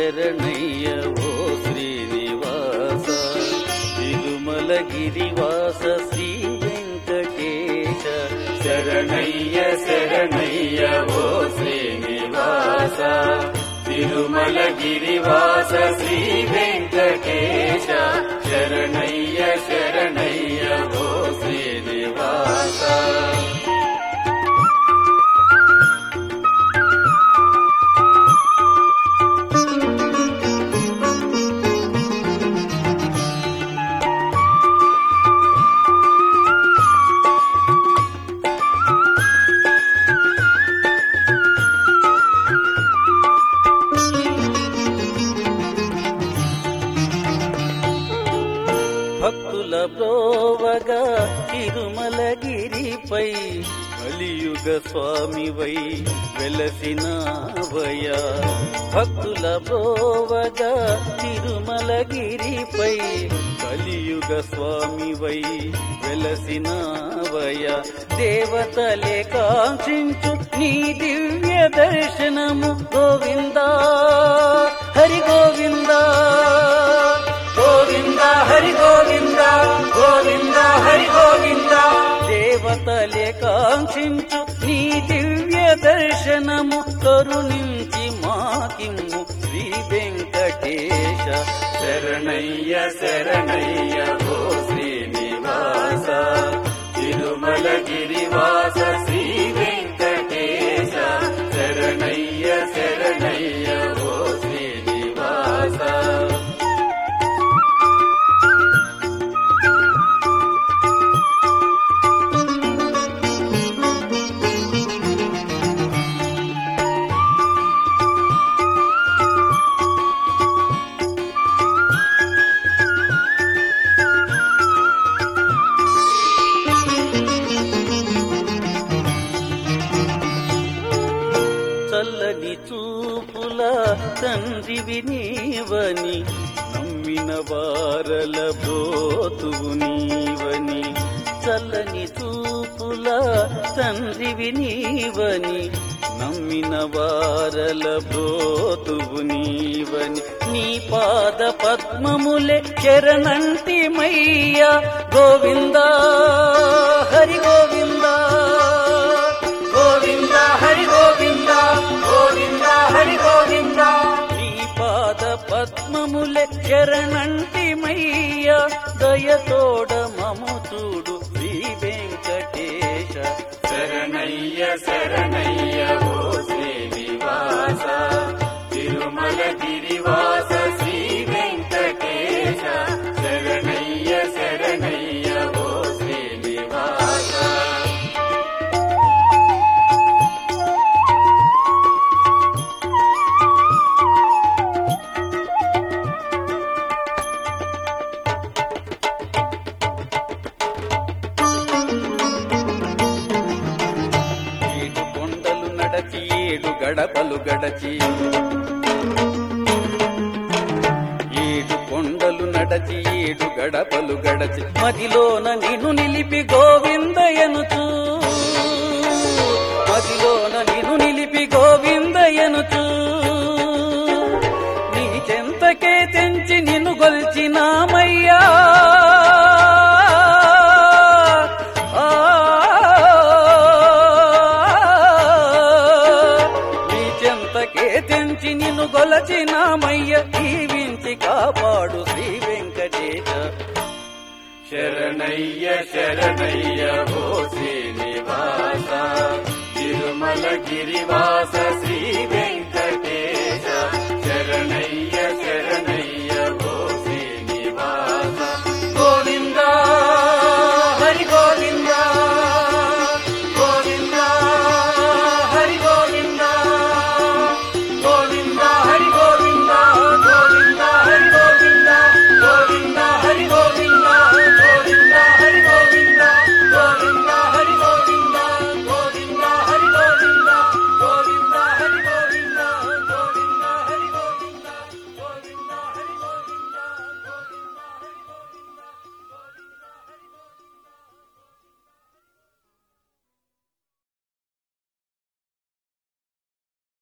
శరణయ్య ఓ శ్రీనివాస తిరుమలగిరివాస శ్రీ వెంకటేశ శరణయ్య శరణయ్య ఓ శ్రీనివాస తిరుమలగిరివాస శ్రీ వెంకటేశ శరణయ్య శరణయ్య ఓ శ్రీనివాస భక్తుల బ్రోవగా తిరుమలగిరిపై కలియుగ స్వామివై వెలసినావయ్యా భక్తుల బ్రోవగా తిరుమలగిరిపై కలియుగ స్వామివై వెలసినావయ్యా దేవతలే కాంక్షించు నీ దివ్య దర్శనము గోవిందా హరి గోవిందా గోవింద హరి గోవింద గోవింద హరి గోవింద దేవతలే కాంక్షించు నీ దివ్య దర్శనము కరుణించి మాకిమ్ము శ్రీ వెంకటేశ శరణయ్య శరణయ్య ఓ శ్రీనివాస తిరుమలగిరివాస శ్రీ వెంకటేశ శరణయ్య శరణయ్య ఓ శ్రీనివాస చల్లని చూపుల తండ్రివి నీవని నమ్మిన వారల బ్రోతువు నీవని చల్లని చూపుల తండ్రివి నీవని నమ్మిన వారల బ్రోతువు నీవని నీ పాద పద్మములే శరణంటిమయ్యా గోవిందా హరి గోవిందా గోవింద హరి గోవింద గోవింద హరి గోవింద నీ పాద పద్మములే శరణంటిమయ్యా దయతోడ మము చూడు శ్రీ వెంకటేశ శరణయ్య శరణయ్య ఓ శ్రీనివాస తిరుమలగిరివాస శ్రీ వెంకటేశ శరణయ్య శరణయ్య ఓ శ్రీనివాస ఏడు గడపలు గడచి ఏడు కొండలు నడచి ఏడు గడపలు గడచి మదిలోన నిన్ను నిలిపి గోవిందయనుచు మదిలోన నిన్ను నిలిపి గోవిందయనుచు నీ చెంతకే తెంచి నిన్ను గొల్చినామయ్యా తెంచి నిన్ను గొలచినామయ్య దీవించి కాపాడు శ్రీ వెంకటేశ శరణయ్య శరణయ్య ఓ శ్రీనివాస తిరుమలగిరివాస శ్రీ